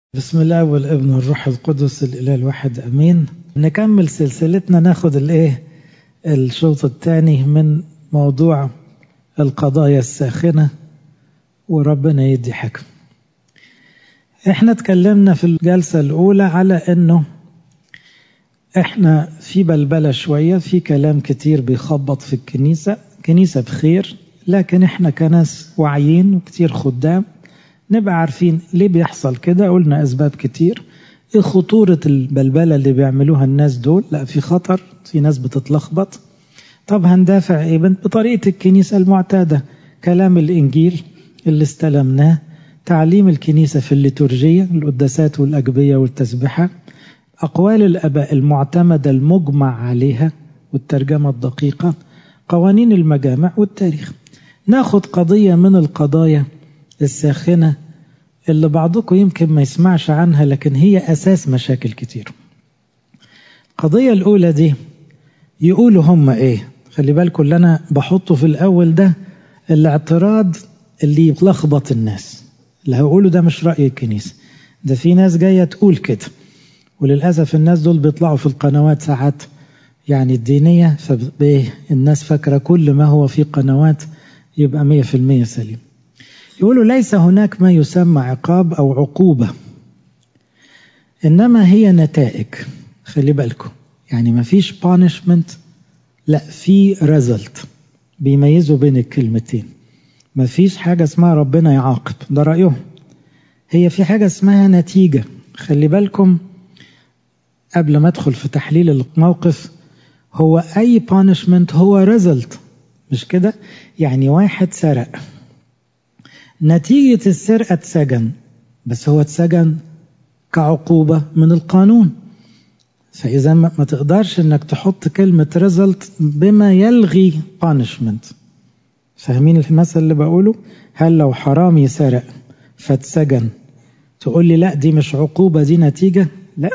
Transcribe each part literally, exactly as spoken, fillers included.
بسم الله والابن والروح القدس الإله الواحد أمين. نكمل سلسلتنا، ناخد الايه الشوط الثاني من موضوع القضايا الساخنة وربنا يدي حكم. احنا اتكلمنا في الجلسة الأولى على انه احنا في بلبلة شوية، في كلام كتير بيخبط في الكنيسة. كنيسة بخير، لكن احنا كناس واعيين وكتير خدام نبقى عارفين ليه بيحصل كده. قلنا أسباب كتير. إيه خطورة البلبلة اللي بيعملوها الناس دول؟ لا، في خطر، في ناس بتتلخبط. طب هندافع إيه؟ بطريقة الكنيسة المعتادة، كلام الإنجيل اللي استلمناه، تعليم الكنيسة في الليتورجية، القداسات والأجبية والتسبحة، أقوال الآباء المعتمدة المجمع عليها والترجمة الدقيقة، قوانين المجامع والتاريخ. ناخد قضية من القضايا الساخنة اللي بعضكم يمكن ما يسمعش عنها، لكن هي أساس مشاكل كتير. القضية الأولى دي يقولوا هم إيه؟ خلي بالكم اللي أنا بحطه في الأول ده الاعتراض اللي يلخبط الناس، اللي هيقولوا ده مش رأي الكنيسة، ده في ناس جاية تقول كده. وللأسف الناس دول بيطلعوا في القنوات ساعات يعني الدينية، فالناس فاكرة كل ما هو في قنوات يبقى مية في المية سليم. يقولوا ليس هناك ما يسمى عقاب أو عقوبة، إنما هي نتائج. خلي بالكم، يعني ما فيش punishment، لا في result. بيميزوا بين الكلمتين. ما فيش حاجة اسمها ربنا يعاقب، ده رأيهم. هي في حاجة اسمها نتيجة. خلي بالكم قبل ما ادخل في تحليل الموقف، هو أي punishment هو result، مش كده؟ يعني واحد سرق، نتيجة السرقة اتسجن، بس هو اتسجن كعقوبة من القانون. فإذا ما تقدرش انك تحط كلمة result بما يلغي punishment. فاهمين المثل اللي بقوله؟ هل لو حرامي سرق فاتسجن تقول لي لا دي مش عقوبة دي نتيجة؟ لا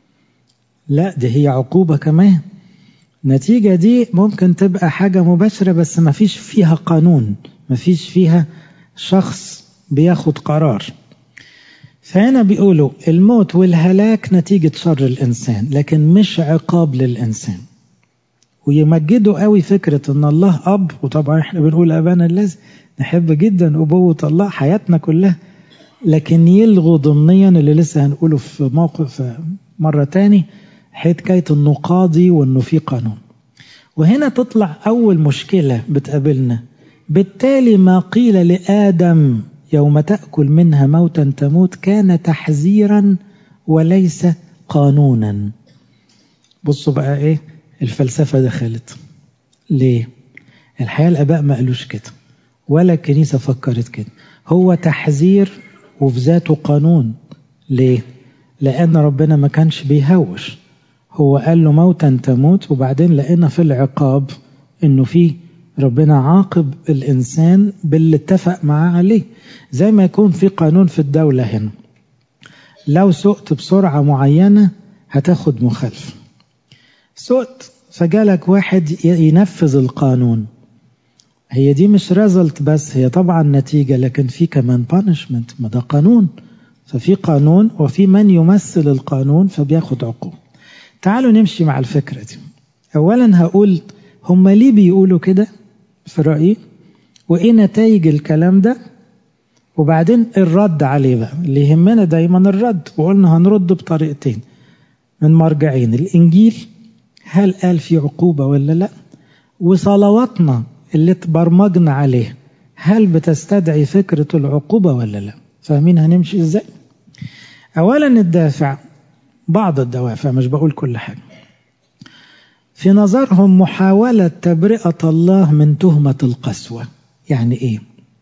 لا، دي هي عقوبة كمان. نتيجة دي ممكن تبقى حاجة مباشرة بس ما فيش فيها قانون، ما فيش فيها شخص بياخد قرار. فهنا بيقولوا الموت والهلاك نتيجة شر الإنسان، لكن مش عقاب للإنسان. ويمجدوا قوي فكرة ان الله أب، وطبعا احنا بنقول أبانا الذي، نحب جدا أبوة الله حياتنا كلها، لكن يلغوا ضمنيا اللي لسه هنقوله في موقف مرة تاني، حكاية انه قاضي وانه في قانون. وهنا تطلع أول مشكلة بتقابلنا. بالتالي ما قيل لآدم يوم تأكل منها موتا تموت كان تحذيرا وليس قانونا. بصوا بقى ايه الفلسفة دخلت ليه؟ الحقيقة الآباء ما قالوش كده ولا الكنيسة فكرت كده. هو تحذير وفي ذاته قانون. ليه؟ لأن ربنا ما كانش بيهوش. هو قال له موتا تموت، وبعدين لقينا في العقاب انه فيه ربنا عاقب الإنسان باللي اتفق معاه عليه. زي ما يكون في قانون في الدولة هنا، لو سقت بسرعة معينة هتاخد مخالفة. سقت فجالك واحد ينفذ القانون، هي دي مش ريزلت بس، هي طبعا نتيجة، لكن في كمان بانشمنت، ما ده قانون. ففي قانون وفي من يمثل القانون فبياخد عقوبة. تعالوا نمشي مع الفكرة دي. أولا هقول هم ليه بيقولوا كده في رأيي، وإيه نتائج الكلام ده، وبعدين الرد عليه بقى. اللي يهمنا دايما الرد، وقلنا هنرد بطريقتين من مرجعين: الإنجيل هل قال في عقوبة ولا لا، وصلواتنا اللي تبرمجنا عليه هل بتستدعي فكرة العقوبة ولا لا. فاهمين هنمشي إزاي؟ أولا الدافع، بعض الدوافع، مش بقول كل حاجة. في نظرهم محاولة تبرئة الله من تهمة القسوة. يعني إيه؟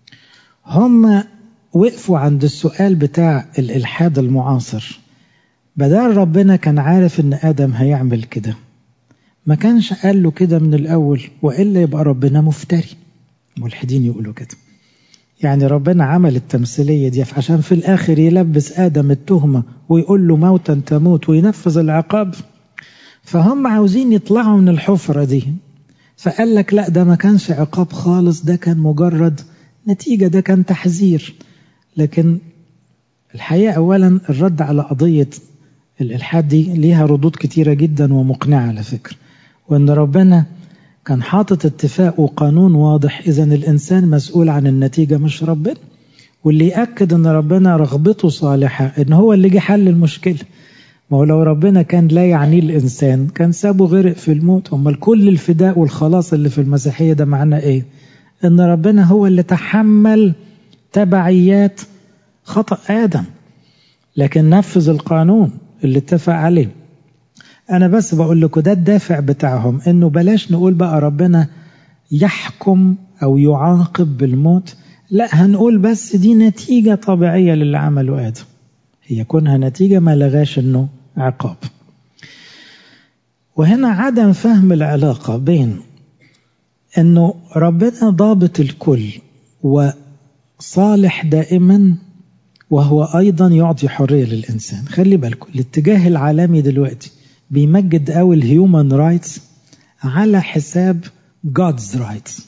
هم وقفوا عند السؤال بتاع الإلحاد المعاصر. بدل ربنا كان عارف إن آدم هيعمل كده، ما كانش قال له كده من الأول، وإلا يبقى ربنا مفتري. ملحدين يقولوا كده. يعني ربنا عمل التمثيلية دي عشان في الآخر يلبس آدم التهمة ويقول له موتا تموت وينفذ العقاب. فهم عاوزين يطلعوا من الحفرة دي، فقال لك لا ده ما كانش عقاب خالص، ده كان مجرد نتيجة، ده كان تحذير. لكن الحقيقة أولا الرد على قضية الإلحاد دي ليها ردود كتيرة جدا ومقنعة على فكرة، وأن ربنا كان حاطط اتفاق وقانون واضح، إذا الإنسان مسؤول عن النتيجة مش ربنا. واللي يأكد أن ربنا رغبته صالحة أن هو اللي جه حل المشكلة. ما هو لو ربنا كان لا يعني الإنسان كان سابه غرق في الموت. أما كل الفداء والخلاص اللي في المسيحية ده معناه إيه؟ أن ربنا هو اللي تحمل تبعيات خطأ آدم، لكن نفذ القانون اللي اتفق عليه. أنا بس بقول لكم ده الدافع بتاعهم، إنه بلاش نقول بقى ربنا يحكم أو يعاقب بالموت، لا، هنقول بس دي نتيجة طبيعية للي عمله آدم، هي كونها نتيجة ما لغاش إنه عقاب. وهنا عدم فهم العلاقة بين إنه ربنا ضابط الكل وصالح دائما، وهو أيضا يعطي حرية للإنسان. خلي بالكم الاتجاه العالمي دلوقتي بيمجد قوي الهيومن رايتس على حساب God's rights.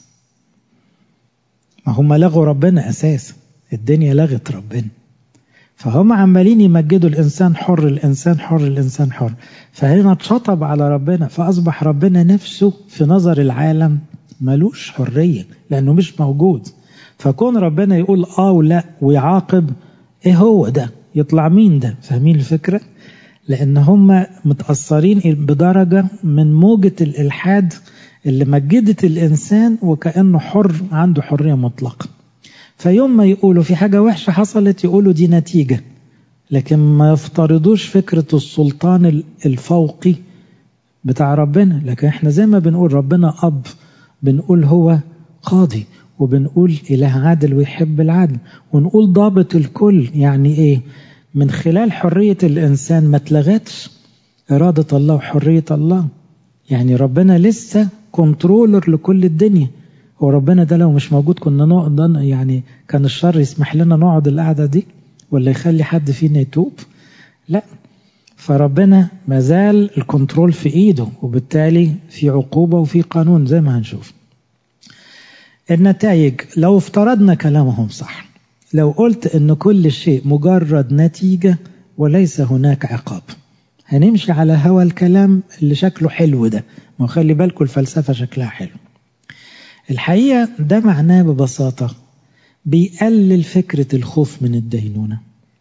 ما هم لغوا ربنا أساسا، الدنيا لغت ربنا، فهم عمالين يمجدوا الإنسان حر الإنسان حر الإنسان حر، فهنا اتشطب على ربنا، فأصبح ربنا نفسه في نظر العالم ملوش حرية لأنه مش موجود. فكون ربنا يقول آه ولا ويعاقب، إيه هو ده؟ يطلع مين ده؟ فاهمين الفكرة؟ لأن هم متأثرين بدرجة من موجة الإلحاد اللي مجدت الإنسان وكأنه حر، عنده حرية مطلقة. فيوم ما يقولوا في حاجة وحشة حصلت يقولوا دي نتيجة، لكن ما يفترضوش فكرة السلطان الفوقي بتاع ربنا. لكن احنا زي ما بنقول ربنا أب، بنقول هو قاضي، وبنقول إله عادل ويحب العدل، ونقول ضابط الكل. يعني إيه؟ من خلال حرية الإنسان ما تلغتش إرادة الله وحرية الله. يعني ربنا لسه كنترولر لكل الدنيا. هو ربنا ده لو مش موجود كنا نقعد، يعني كان الشر يسمح لنا نقعد القعدة دي ولا يخلي حد فينا يتوب؟ لا، فربنا مازال الكنترول في إيده، وبالتالي في عقوبة وفي قانون زي ما هنشوف. النتائج لو افترضنا كلامهم صح، لو قلت ان كل شيء مجرد نتيجة وليس هناك عقاب، هنمشي على هوا الكلام اللي شكله حلو ده. ما خلي بالكم الفلسفة شكلها حلو. الحقيقة ده معناه ببساطة بيقلل فكرة الخوف من الدينونة.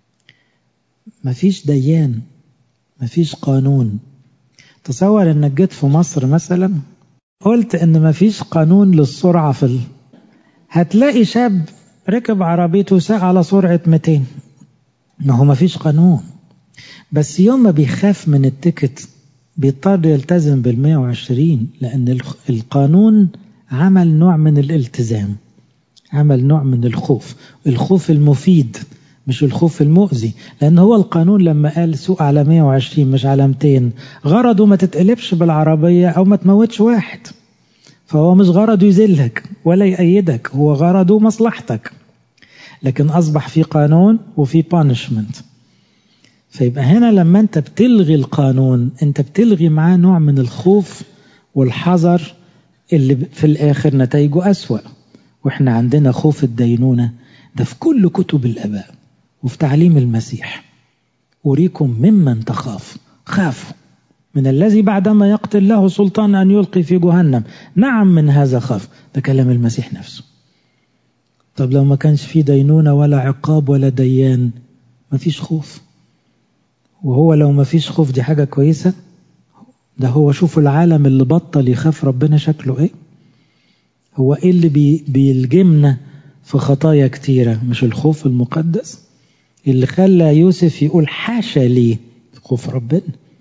مفيش ديان، مفيش قانون. تصور انك جيت في مصر مثلا قلت ان مفيش قانون للسرعة في ال... هتلاقي شاب ركب عربيته ساق على سرعة مئتين، ما هو مفيش قانون. بس يوم ما بيخاف من التيكت بيضطر يلتزم بالمئة وعشرين، لأن القانون عمل نوع من الالتزام، عمل نوع من الخوف، الخوف المفيد مش الخوف المؤذي. لأن هو القانون لما قال سوق على مئة وعشرين مش على مئتين، غرضه ما تتقلبش بالعربية أو ما تموتش واحد. فهو مش غرضه يذلك ولا يأيدك، هو غرضه مصلحتك. لكن أصبح في قانون وفي بانشمنت. فيبقى هنا لما أنت بتلغي القانون أنت بتلغي معاه نوع من الخوف والحذر اللي في الآخر نتائجه أسوأ. وإحنا عندنا خوف الدينونة ده في كل كتب الآباء وفي تعليم المسيح. أريكم ممن تخاف، خافوا من الذي بعدما يقتل له سلطان أن يلقي في جهنم، نعم من هذا خاف. ده كلام المسيح نفسه. طب لو ما كانش فيه دينونة ولا عقاب ولا ديان ما فيش خوف. وهو لو ما فيش خوف دي حاجة كويسة؟ ده هو شوفوا العالم اللي بطل يخاف ربنا شكله ايه. هو ايه اللي بي بيلجمنا في خطايا كتيرة؟ مش الخوف المقدس اللي خلى يوسف يقول حاشا لي خوف ربنا.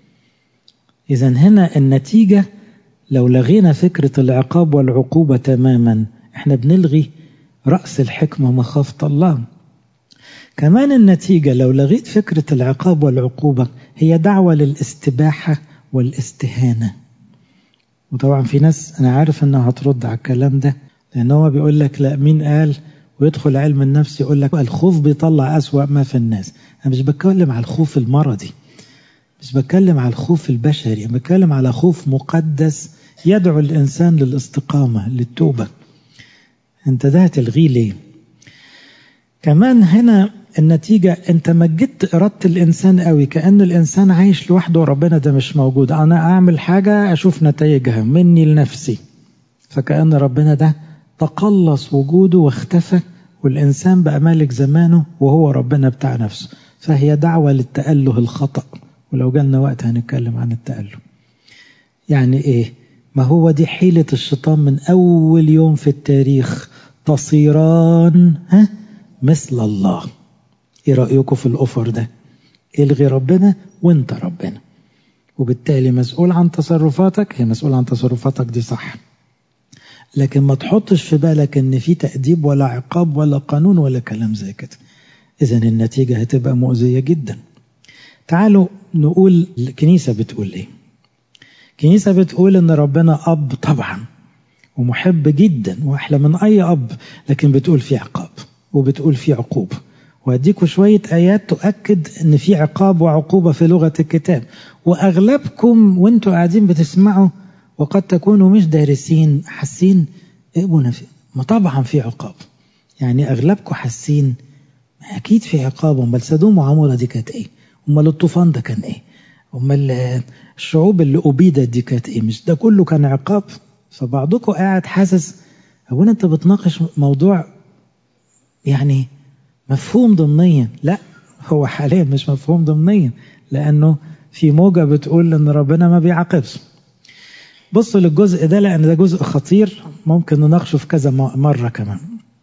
إذا هنا النتيجة لو لغينا فكرة العقاب والعقوبة تماما احنا بنلغي رأس الحكمة مخافة الله. كمان النتيجة لو لغيت فكرة العقاب والعقوبة هي دعوة للاستباحة والاستهانة. وطبعا في ناس أنا عارف أنها هترد على الكلام ده، لأنه هو بيقول لك لا مين قال، ويدخل علم النفس يقول لك الخوف بيطلع أسوأ ما في الناس. أنا مش بتكلم على الخوف المرضي، مش بتكلم على الخوف البشري، أنا بتكلم على خوف مقدس يدعو الإنسان للاستقامة للتوبة. أنت ده هتلغيه ليه؟ كمان هنا النتيجة انت مجدت إرادة الإنسان قوي، كأن الإنسان عايش لوحده وربنا ده مش موجود. أنا أعمل حاجة أشوف نتائجها مني لنفسي، فكأن ربنا ده تقلص وجوده واختفى، والإنسان بقى مالك زمانه وهو ربنا بتاع نفسه. فهي دعوة للتأله الخطأ، ولو جالنا وقت هنتكلم عن التأله. يعني إيه؟ ما هو دي حيلة الشيطان من أول يوم في التاريخ، تصيران ها مثل الله. إيه رأيكم في الأوفر ده؟ إلغي ربنا وإنت ربنا، وبالتالي مسؤول عن تصرفاتك. هي مسؤول عن تصرفاتك دي صح، لكن ما تحطش في بالك ان في تأديب ولا عقاب ولا قانون ولا كلام زي كده. إذن النتيجة هتبقى مؤذية جدا. تعالوا نقول الكنيسة بتقول ايه. الكنيسة بتقول ان ربنا أب طبعا ومحب جدا وأحلى من أي أب، لكن بتقول في عقاب وبتقول في عقوبة. وهديكوا شوية آيات تؤكد ان في عقاب وعقوبة في لغة الكتاب. وأغلبكم وانتوا قاعدين بتسمعوا وقد تكونوا مش دارسين حاسين ابونا في ما طبعا في عقاب. يعني أغلبكم حاسين أكيد في عقاب. امال سدوم وعمورة دي كانت ايه؟ امال الطوفان ده كان ايه؟ امال الشعوب اللي أبيدت دي كانت ايه؟ مش ده كله كان عقاب؟ فبعضكم قاعد حاسس ابونا انت بتناقش موضوع يعني مفهوم ضمنيا. لا، هو حاليا مش مفهوم ضمنيا، لأنه في موجة بتقول ان ربنا ما بيعاقبش. بصوا للجزء ده لأن ده جزء خطير، ممكن نناقشه في كذا مرة كمان.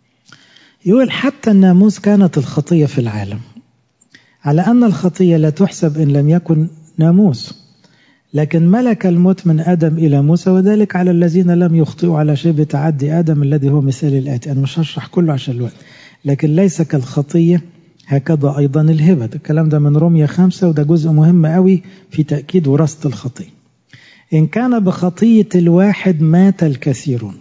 يقول حتى الناموس كانت الخطية في العالم، على أن الخطية لا تحسب إن لم يكن ناموس، لكن ملك الموت من آدم إلى موسى، وذلك على الذين لم يخطئوا على شبه تعدي آدم الذي هو مثال الآتي. أنا مش هشرح كله عشان الوقت، لكن ليس كالخطية هكذا أيضا الهبة. الكلام ده من رومية خمسة، وده جزء مهم قوي في تأكيد وراثة الخطية. إن كان بخطية الواحد مات الكثيرون،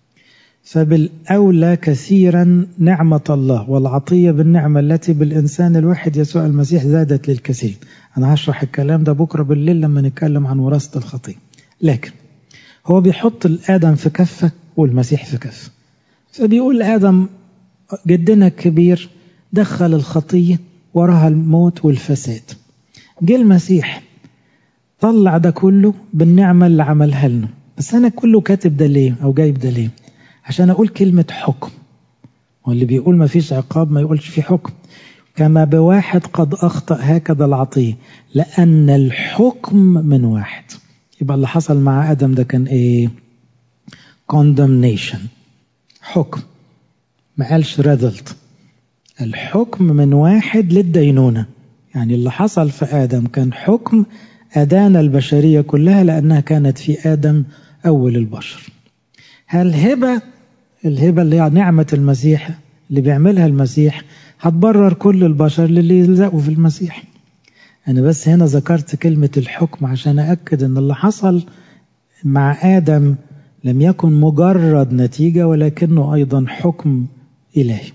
فبالأولى كثيرا نعمة الله والعطية بالنعمة التي بالإنسان الواحد يسوع المسيح زادت للكثير. أنا هشرح الكلام ده بكرة بالليل لما نتكلم عن وراثة الخطية. لكن هو بيحط الآدم في كفة والمسيح في كفة. فبيقول آدم جدنا الكبير دخل الخطية وراها الموت والفساد. جه المسيح طلع ده كله بالنعمة اللي عملها لنا. بس أنا كله كاتب ده ليه أو جايب ده ليه؟ عشان أقول كلمة حكم. واللي بيقول ما فيش عقاب ما يقولش في حكم. كما بواحد قد أخطأ هكذا العطية، لأن الحكم من واحد. يبقى اللي حصل مع آدم ده كان إيه؟ condemnation، حكم. ما قالش result. الحكم من واحد للدينونة. يعني اللي حصل في آدم كان حكم أدان البشرية كلها، لأنها كانت في آدم أول البشر. هل هبة الهبة اللي هي نعمة المسيح اللي بيعملها المسيح هتبرر كل البشر اللي يلزقوا في المسيح؟ أنا بس هنا ذكرت كلمة الحكم عشان أأكد أن اللي حصل مع آدم لم يكن مجرد نتيجة، ولكنه أيضا حكم إلهي.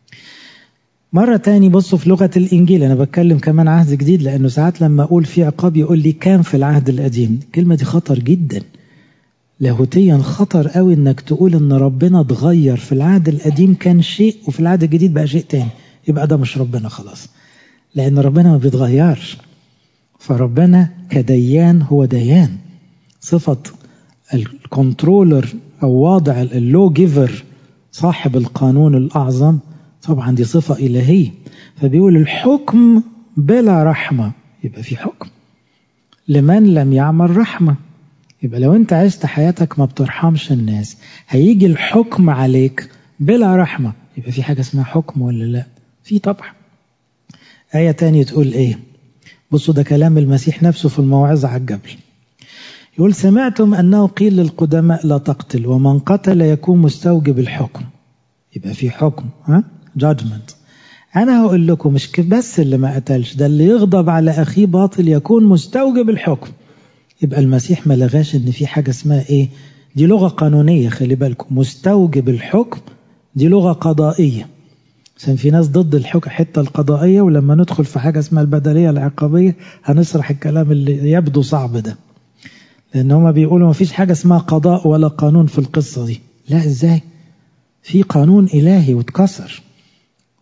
مرة تاني بصوا في لغة الإنجيل. أنا بتكلم كمان عهد جديد، لأنه ساعات لما أقول في عقاب يقول لي كان في العهد القديم. الكلمة دي خطر جدا لاهوتيا، خطر قوي انك تقول ان ربنا اتغير. في العهد القديم كان شيء وفي العهد الجديد بقى شيء تاني، يبقى ده مش ربنا خلاص، لان ربنا ما بيتغيرش. فربنا كديان هو ديان. صفة الكنترولر او واضع اللو جيفر، صاحب القانون الاعظم، طبعا دي صفة الهية. فبيقول الحكم بلا رحمة، يبقى في حكم لمن لم يعمل رحمة. يبقى لو انت عشت حياتك ما بترحمش الناس، هيجي الحكم عليك بلا رحمة. يبقى في حاجة اسمها حكم ولا لا؟ في طبعا. آية تانية تقول ايه؟ بصوا ده كلام المسيح نفسه في الموعظة على الجبل. يقول سمعتم أنه قيل للقدماء لا تقتل، ومن قتل يكون مستوجب الحكم. يبقى في حكم، ها؟ judgment. أنا هقول لكم مش بس اللي ما قتلش، ده اللي يغضب على أخيه باطل يكون مستوجب الحكم. يبقى المسيح ما لغاش ان في حاجة اسمها ايه؟ دي لغة قانونية، خلي بالكم. مستوجب الحكم دي لغة قضائية، عشان في ناس ضد الحكم حتى القضائية، ولما ندخل في حاجة اسمها البدلية العقابية هنشرح الكلام اللي يبدو صعب ده، لان هما بيقولوا ما فيش حاجة اسمها قضاء ولا قانون في القصة دي. لا، ازاي؟ في قانون إلهي واتكسر،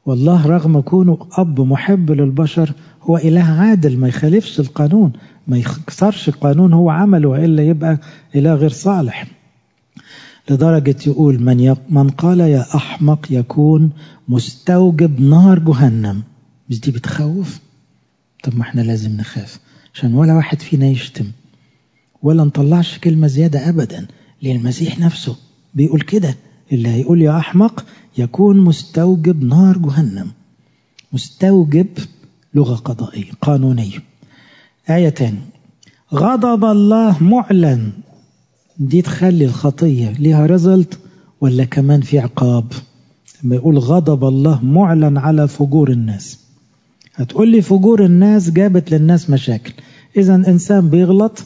والله رغم كونه أب محب للبشر هو إله عادل، ما يخالفش القانون، ما يكسرش القانون هو عمله، وإلا يبقى إله غير صالح. لدرجة يقول من, من قال يا أحمق يكون مستوجب نار جهنم. مش دي بتخوف؟ طب ما احنا لازم نخاف عشان ولا واحد فينا يشتم ولا نطلعش كلمة زيادة أبدا، لأن المسيح نفسه بيقول كده، اللي هيقول يا أحمق يكون مستوجب نار جهنم. مستوجب لغة قضائية قانونية. آية تاني، غضب الله معلن. دي تخلي الخطية ليها رزلت ولا كمان في عقاب؟ لما يقول غضب الله معلن على فجور الناس، هتقول لي فجور الناس جابت للناس مشاكل، إذا إنسان بيغلط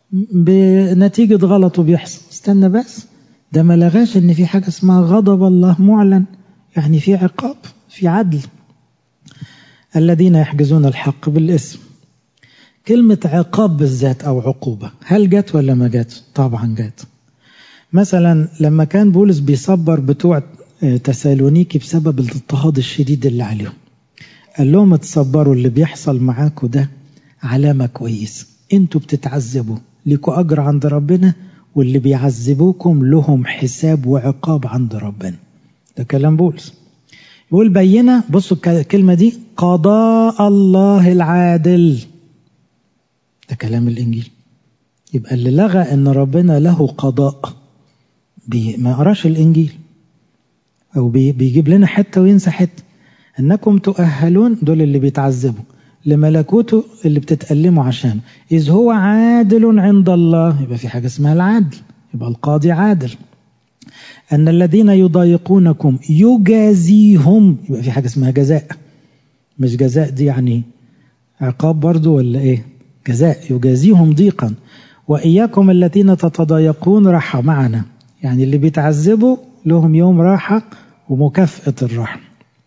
بنتيجة غلطه بيحصل. استنى بس، ده ما لغاش إن في حاجة اسمها غضب الله معلن، يعني في عقاب، في عدل. الذين يحجزون الحق بالاسم. كلمة عقاب بالذات أو عقوبة هل جت ولا ما جت؟ طبعا جت. مثلا لما كان بولس بيصبر بتوع تسالونيكي بسبب الاضطهاد الشديد اللي عليهم، قال لهم تصبروا، اللي بيحصل معاكم ده علامة كويس، انتوا بتتعذبوا ليكوا أجر عند ربنا، واللي بيعذبوكم لهم حساب وعقاب عند ربنا. ده كلام بولس. يقول بينا، بصوا الكلمة دي، قضاء الله العادل. ده كلام الإنجيل. يبقى اللي لغى ان ربنا له قضاء بي ما قراش الإنجيل، أو بي بيجيب لنا حتة وينسى حتة. أنكم تؤهلون، دول اللي بيتعذبوا، لملكوته اللي بتتألموا عشان، إذ هو عادل عند الله. يبقى في حاجة اسمها العدل، يبقى القاضي عادل. أن الذين يضايقونكم يجازيهم، يبقى في حاجة اسمها جزاء. مش جزاء دي يعني عقاب برضو ولا إيه؟ جزاء، يجازيهم ضيقا. وإياكم الذين تتضايقون راحة معنا، يعني اللي بيتعذبوا لهم يوم راحة ومكافأة الراحة.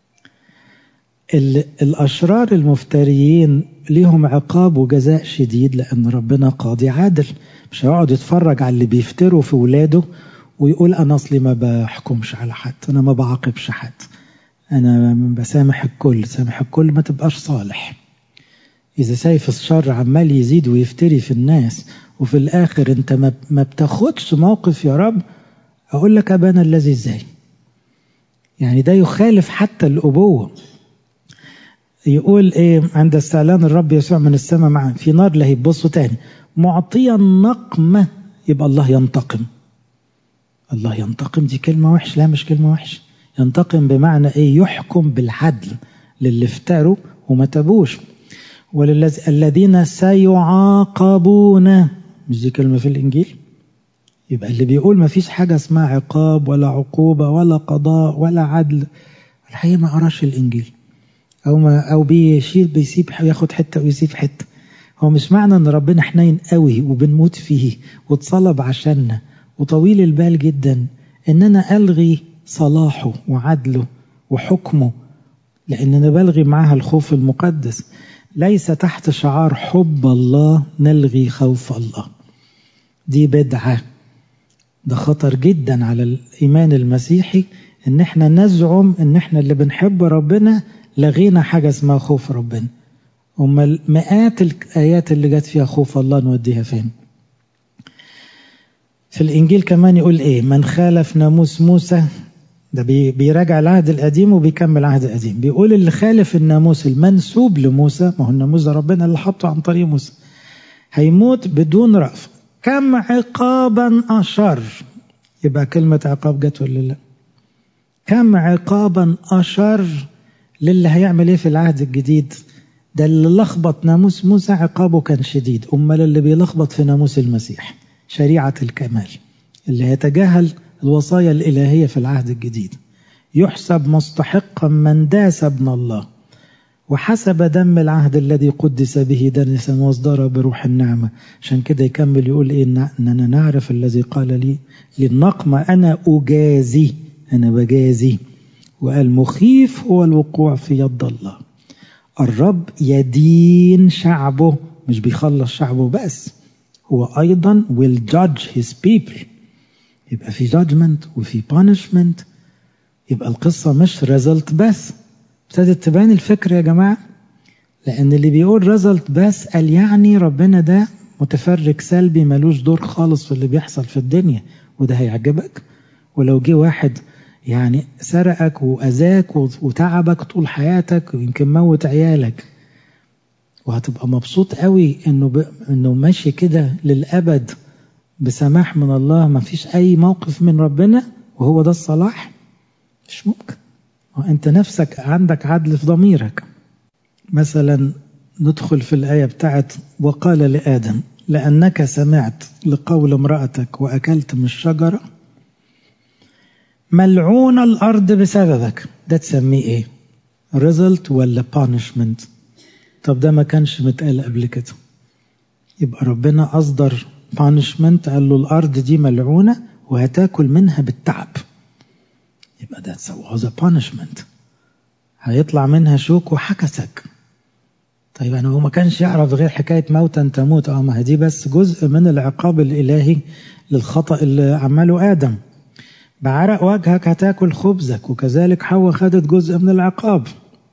الأشرار المفتريين ليهم عقاب وجزاء شديد، لأن ربنا قاضي عادل. مش هيقعد يتفرج على اللي بيفتروا في ولاده ويقول أنا أصلي ما بحكمش على حد، أنا ما بعاقبش حد، أنا بسامح الكل. سامح الكل ما تبقاش صالح. إذا سايف الشر عمال يزيد ويفتري في الناس وفي الآخر أنت ما بتاخدش موقف يا رب، أقول لك أبانا الذي إزاي؟ يعني ده يخالف حتى الأبوة. يقول إيه عند استعلان الرب يسوع من السماء معا في نار لهيب. بصوا تاني، معطيا نقمة، يبقى الله ينتقم. الله ينتقم دي كلمة وحش؟ لا مش كلمة وحش. ينتقم بمعنى إيه؟ يحكم بالعدل للي افتروا وما تابوش. وللذين سيعاقبون، مش دي كلمة في الإنجيل؟ يبقى اللي بيقول ما فيش حاجة اسمها عقاب ولا عقوبة ولا قضاء ولا عدل، الحقيقة ما قراش الإنجيل، أو ما أو بيشيل بيسيب ياخد حتة ويسيب حتة. هو مش معنى إن ربنا حنين قوي وبنموت فيه واتصلب عشاننا وطويل البال جدا إن أنا ألغي صلاحه وعدله وحكمه، لأننا بلغي معها الخوف المقدس. ليس تحت شعار حب الله نلغي خوف الله، دي بدعة. ده خطر جدا على الإيمان المسيحي إن احنا نزعم إن احنا اللي بنحب ربنا لغينا حاجة اسمها خوف ربنا. أما المئات الآيات اللي جت فيها خوف الله نوديها فين؟ في الإنجيل كمان يقول إيه؟ من خالف ناموس موسى، ده بيراجع العهد القديم وبيكمل العهد القديم. بيقول اللي خالف الناموس المنسوب لموسى، ما هو الناموس ده ربنا اللي حطه عن طريق موسى، هيموت بدون رأف. كم عقابا أشر. يبقى كلمة عقاب جت ولا لا؟ كم عقابا أشر للي هيعمل ايه في العهد الجديد. ده اللي لخبط ناموس موسى عقابه كان شديد، أمال اللي بيلخبط في ناموس المسيح شريعة الكمال اللي هيتجاهل الوصايا الإلهية في العهد الجديد يحسب مستحقا من داس ابن الله وحسب دم العهد الذي قدس به دنسا واصدر بروح النعمة. عشان كده يكمل يقول إيه؟ إننا نعرف الذي قال لي للنقمة أنا أجازي، أنا بجازي، وقال مخيف هو الوقوع في يد الله. الرب يدين شعبه، مش بيخلص شعبه بس، هو أيضا will judge his people. يبقى في judgment وفي punishment. يبقى القصة مش result بس، ابتدت تبان الفكرة يا جماعة. لأن اللي بيقول ريزلت بس قال يعني ربنا ده متفرج سلبي ملوش دور خالص في اللي بيحصل في الدنيا، وده هيعجبك؟ ولو جه واحد يعني سرقك وأذاك وتعبك طول حياتك ويمكن موت عيالك، وهتبقى مبسوط قوي انه ب... انه ماشي كده للأبد بسماح من الله، ما فيش أي موقف من ربنا، وهو ده الصلاح؟ مش ممكن. انت نفسك عندك عدل في ضميرك. مثلا ندخل في الآية بتاعت وقال لآدم لأنك سمعت لقول امرأتك وأكلت من الشجرة ملعون الأرض بسببك. ده تسميه إيه؟ result ولا punishment؟ طب ده ما كانش متقال قبل كده. يبقى ربنا أصدر punishment، قال له الأرض دي ملعونة وهتاكل منها بالتعب. يبقى ده was a punishment، هيطلع منها شوك وحكسك. طيب أنا هو ما كانش يعرف غير حكاية موتا تموت، اه ما دي بس جزء من العقاب الإلهي للخطأ اللي عمله آدم. بعرق وجهك هتاكل خبزك، وكذلك حواء خدت جزء من العقاب.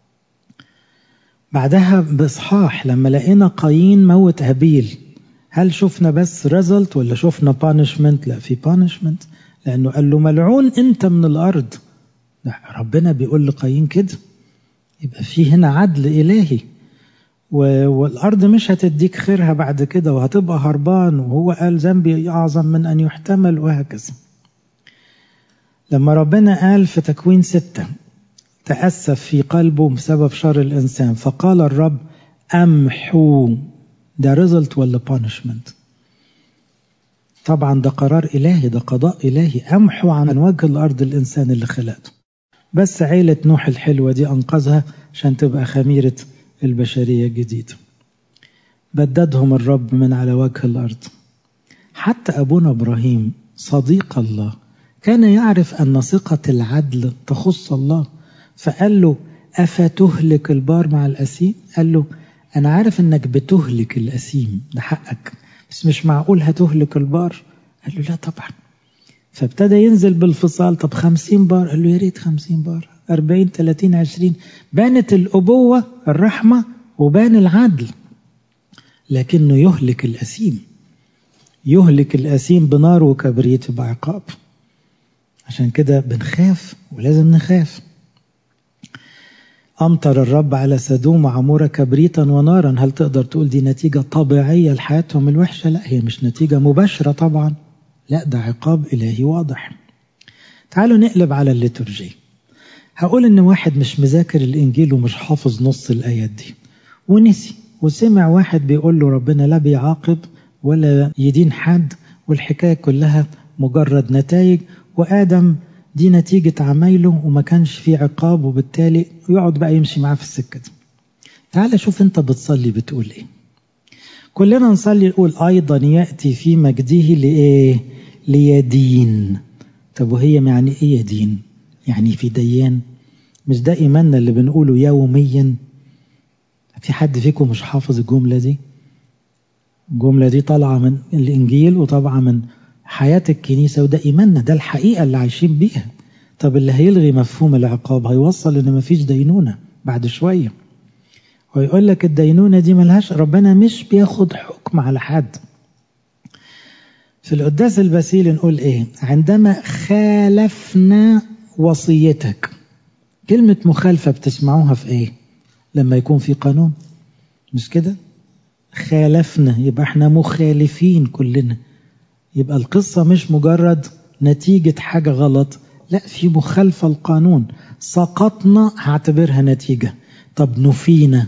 بعدها بإصحاح لما لقينا قايين موت هابيل، هل شفنا بس ريزلت ولا شفنا بانشمنت؟ لا، في بانشمنت، لأنه قال له ملعون أنت من الأرض. ربنا بيقول لقايين كده، يبقى في هنا عدل إلهي، والأرض مش هتديك خيرها بعد كده وهتبقى هربان، وهو قال ذنبي أعظم من أن يحتمل، وهكذا. لما ربنا قال في تكوين ستة تأسف في قلبه بسبب شر الإنسان، فقال الرب أمحو، ده ريزلت ولا بانشمنت؟ طبعا ده قرار إلهي، ده قضاء إلهي، أمحو عن وجه الأرض الإنسان اللي خلقته. بس عيلة نوح الحلوة دي أنقذها عشان تبقى خميرة البشرية الجديدة. بددهم الرب من على وجه الأرض. حتى أبونا إبراهيم صديق الله كان يعرف أن ثقة العدل تخص الله، فقال له أفتهلك البار مع الأسيم؟ قال له أنا عارف أنك بتهلك الأسيم، ده حقك، بس مش معقول هتهلك البار. قال له لا طبعا. فابتدى ينزل بالفصال، طب خمسين بار، قال له يا ريت خمسين بار، أربعين تلاتين عشرين، بانت الأبوة الرحمة وبان العدل. لكنه يهلك الأسيم، يهلك الأسيم بنار وكبريت بعقاب. عشان كده بنخاف ولازم نخاف. أمطر الرب على سدوم وعمورة كبريتا ونارا. هل تقدر تقول دي نتيجة طبيعية لحياتهم الوحشة؟ لا، هي مش نتيجة مباشرة طبعا، لا ده عقاب إلهي واضح. تعالوا نقلب على الليتورجي. هقول إن واحد مش مذاكر الإنجيل ومش حافظ نص الآيات دي ونسي، وسمع واحد بيقول له ربنا لا بيعاقب ولا يدين حد، والحكاية كلها مجرد نتائج، وآدم دي نتيجة عمايله وما كانش فيه عقاب، وبالتالي يقعد بقى يمشي معاه في السكة دي. تعال شوف انت بتصلي بتقول ايه. كلنا نصلي نقول أيضا يأتي في مجده لإيه؟ ليدين. طب وهي يعني إيه يدين؟ يعني في ديان؟ مش ده إيماننا اللي بنقوله يوميا؟ في حد فيكم مش حافظ الجملة دي؟ الجملة دي طالعة من الإنجيل وطالعة من حياة الكنيسة، وده إيماننا، ده الحقيقة اللي عايشين بيها. طب اللي هيلغي مفهوم العقاب هيوصل إن مفيش دينونة بعد شوية، ويقول لك الدينونة دي ملهاش، ربنا مش بياخد حكم على حد. في القداس البسيل نقول إيه؟ عندما خالفنا وصيتك. كلمة مخالفة بتسمعوها في إيه؟ لما يكون في قانون، مش كده؟ خالفنا يبقى احنا مخالفين كلنا. يبقى القصة مش مجرد نتيجة حاجة غلط، لا، في مخالفة القانون. سقطنا هعتبرها نتيجة. طب نفينا،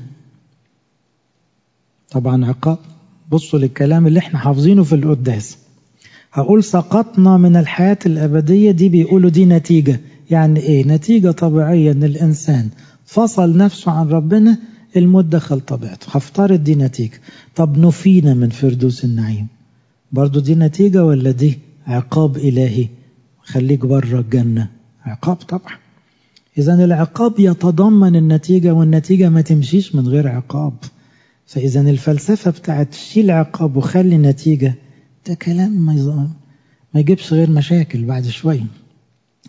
طبعا عقاب. بصوا للكلام اللي احنا حافظينه في القداس. هقول سقطنا من الحياة الأبدية، دي بيقولوا دي نتيجة. يعني ايه؟ نتيجة طبيعية ان الإنسان فصل نفسه عن ربنا، الموت دخل طبيعته، هفترض دي نتيجة. طب نفينا من فردوس النعيم، برضو دي نتيجة ولا دي عقاب إلهي؟ خليك بره الجنة، عقاب طبعا. إذن العقاب يتضمن النتيجة، والنتيجة ما تمشيش من غير عقاب. فإذن الفلسفة بتاعت شيل عقاب وخلي نتيجة، ده كلام ما, ما يجيبش غير مشاكل بعد شوية.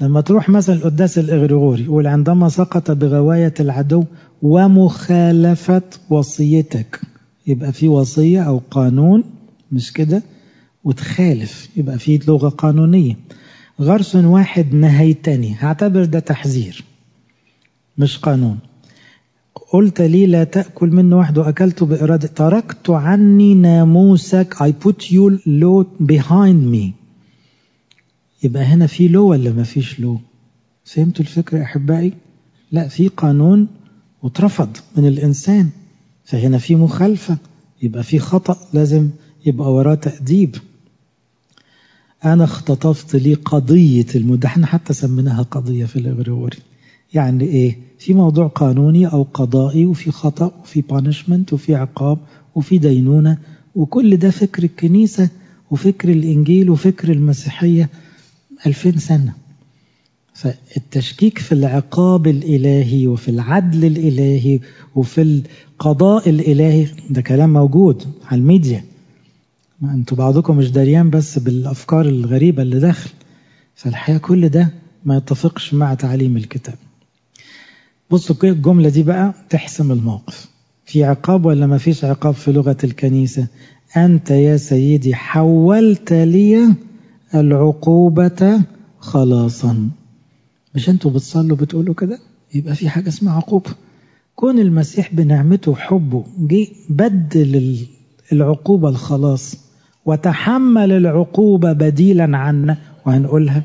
لما تروح مثلا القداس الإغريغوري يقول عندما سقط بغواية العدو ومخالفة وصيتك، يبقى في وصية أو قانون مش كده، وتخالف يبقى في لغة قانونية. غرس واحد نهيتني، هعتبر ده تحذير مش قانون. قلت لي لا تأكل منه وحده، أكلته بإرادة. تركت عني ناموسك. I put you law behind me. يبقى هنا في لو ولا ما فيش لو؟ فهمتوا الفكرة يا أحبائي؟ لا، في قانون واترفض من الإنسان، فهنا في مخالفة، يبقى في خطأ لازم يبقى وراه تأديب. أنا اختطفت لي قضية المدة، احنا حتى سميناها قضية في الإغريغوري. يعني إيه؟ في موضوع قانوني أو قضائي، وفي خطأ وفي بانشمنت وفي عقاب وفي دينونة، وكل ده فكر الكنيسة وفكر الإنجيل وفكر المسيحية ألفين سنة. فالتشكيك في العقاب الإلهي وفي العدل الإلهي وفي القضاء الإلهي ده كلام موجود على الميديا، ما أنتوا بعضكم مش داريان بس بالأفكار الغريبة اللي داخل. فالحقيقة كل ده ما يتفقش مع تعليم الكتاب. بصوا الجملة دي بقى تحسم الموقف. في عقاب ولا ما فيش عقاب في لغة الكنيسة؟ أنت يا سيدي حولت لي العقوبة خلاصا. مش أنتوا بتصلوا بتقولوا كده؟ يبقى في حاجة اسمها عقوبة. كون المسيح بنعمته وحبه جه بدل العقوبة الخلاص وتحمل العقوبة بديلا عنا، وهنقولها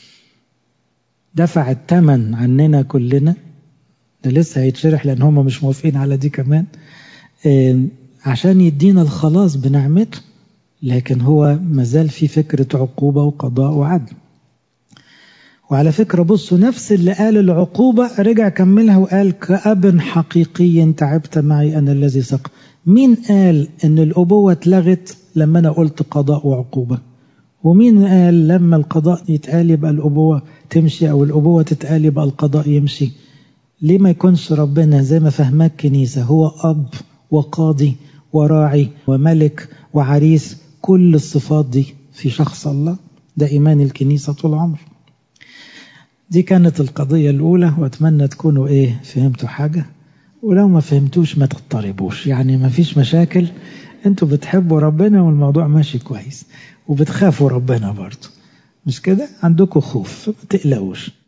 دفع الثمن عننا كلنا. ده لسه هيتشرح لأن هم مش موافقين على دي كمان، عشان يدينا الخلاص بنعمته، لكن هو مازال في فكرة عقوبة وقضاء وعدل. وعلى فكرة بصوا، نفس اللي قال العقوبة رجع كملها وقال كأب حقيقي تعبت معي أنا الذي سقط. مين قال أن الأبوة اتلغت لما أنا قلت قضاء وعقوبة؟ ومين قال لما القضاء يتقال يبقى الأبوة تمشي، أو الأبوة تتقال يبقى القضاء يمشي؟ ليه ما يكونش ربنا زي ما فهمك كنيسة هو أب وقاضي وراعي وملك وعريس، كل الصفات دي في شخص الله؟ ده إيمان الكنيسة طول عمر. دي كانت القضية الأولى، وأتمنى تكونوا إيه فهمتوا حاجة، ولو ما فهمتوش ما تضطربوش، يعني ما فيش مشاكل. أنتوا بتحبوا ربنا والموضوع ماشي كويس، وبتخافوا ربنا برضو، مش كده؟ عندكم خوف، ما تقلقوش.